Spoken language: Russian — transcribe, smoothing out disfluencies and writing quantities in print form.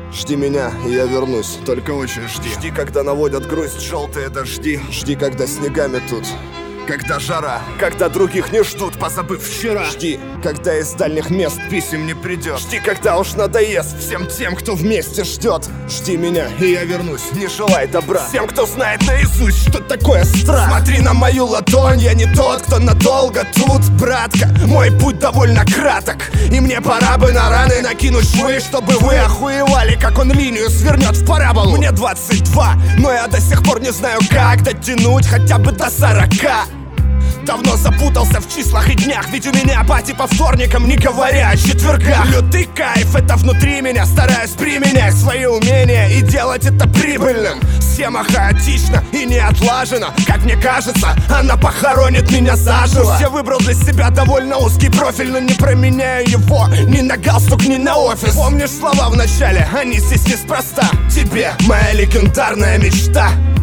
Жди меня, и я вернусь, только очень жди. Жди, когда наводят грусть желтые дожди. Жди, когда снегами тут, когда жара, когда других не ждут, позабыв вчера. Жди, когда из дальних мест писем не придет. Жди, когда уж надоест всем тем, кто вместе ждет. Жди меня, и я вернусь, не желай добра всем, кто знает наизусть, что такое страх. Смотри на мою ладонь, я не тот, кто надолго тут, братка. Мой путь довольно краток, и мне пора бы на раны накинуть швы, чтобы вы охуевали, как он линию свернет в параболу. Мне 22, но я до сих пор не знаю, как дотянуть хотя бы до 40. Давно запутался в числах и днях, ведь у меня пати по вторникам, не говоря о четвергах. Лютый кайф, это внутри меня, стараюсь применять свои умения и делать это прибыльным. Схема хаотична и не отлажена, как мне кажется, она похоронит меня заживо. Я выбрал для себя довольно узкий профиль, но не променяю его ни на галстук, ни на офис. Помнишь слова в начале? Они здесь неспроста. Тебе моя легендарная мечта.